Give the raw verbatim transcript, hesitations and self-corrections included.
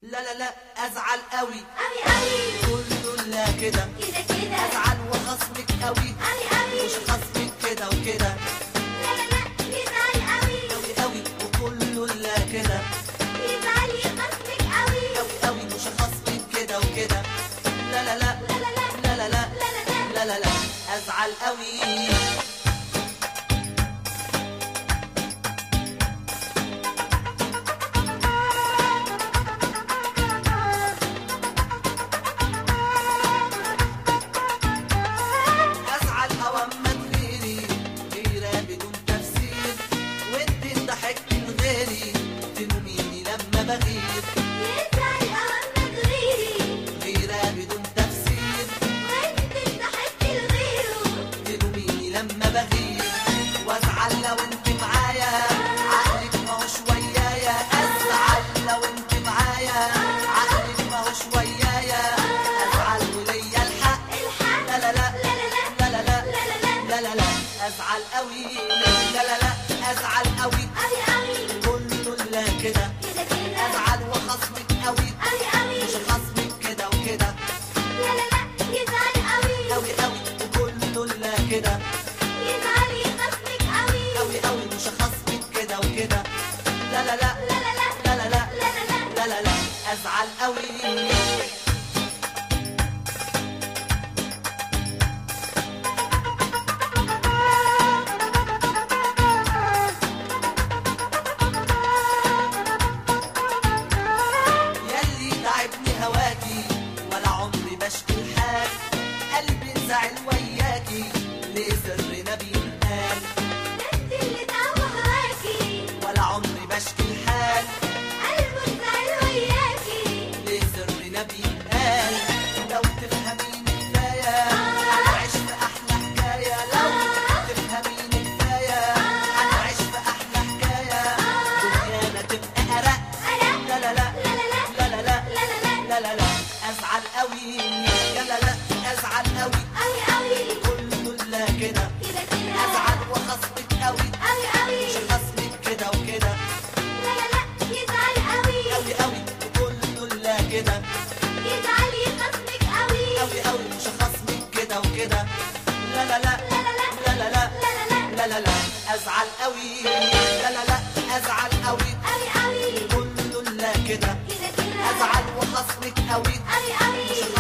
لا لا لا ازعل قوي قوي قوي كله لا كده كده كده ازعل وخصمك قوي قوي قوي مش خصمك كده وكده لا لا لا يزعل قوي قوي قوي وكله لا كده يزعل يخصمك قوي قوي قوي مش خصمك كده وكده لا لا لا لا لا لا لا لا لا لا لا لا لا لا لا ازعل قوي بغير يزعل أوامر غيري غيرة بدون تفسير وانت ضحكت لغيره تلوميني لما بغير وازعل لو انت معايا عقلك ما هو شويايا ازعل لو انت معايا عقلك ما هو شويايا ازعل وليا الحق الحق لا لا لا لا لا لا لا لا لا لا لا لا لا لا ازعل قوي لا لا لا ازعل قوي قوي قوي كله لا كده كده كده ازعل وخصمك قوي قوي قوي مش خصمك كده وكده لا لا لا يزعل قوي قوي قوي وكله لا كده يزعل يخصمك قوي قوي قوي مش خصمك كده وكده لا لا لا لا لا لا لا لا لا لا لا لا لا لا لا ازعل قوي هواكي ولا عمري بشكي الحال قلبي انزعل وياكي ليه سرنا بينقال انت اللي تعوى هواكي ولا عمري بشكي الحال قلبه انزعل وياكي ليه سرنا بينقال لو تفهميني كفايه هنعيش في احلى حكايه لو تفهميني كفايه هنعيش في احلى حكايه دنيانا تبقى ارق لا لا لا لا لا لا لا لا لا ازعل قوي لا لا لا ازعل قوي قوي قوي كله لا كده كده كده ازعل وخصمك قوي قوي قوي مش خصمك كده وكده لا لا لا يزعل قوي قوي قوي كله لا كده يزعل يخصمك قوي قوي قوي مش خصمك كده وكده لا لا لا لا لا لا لا لا لا لا لا لا لا لا ازعل قوي لا لا لا ازعل قوي قوي قوي كله لا كده كده كده ازعل وخصمك قوي قوي قوي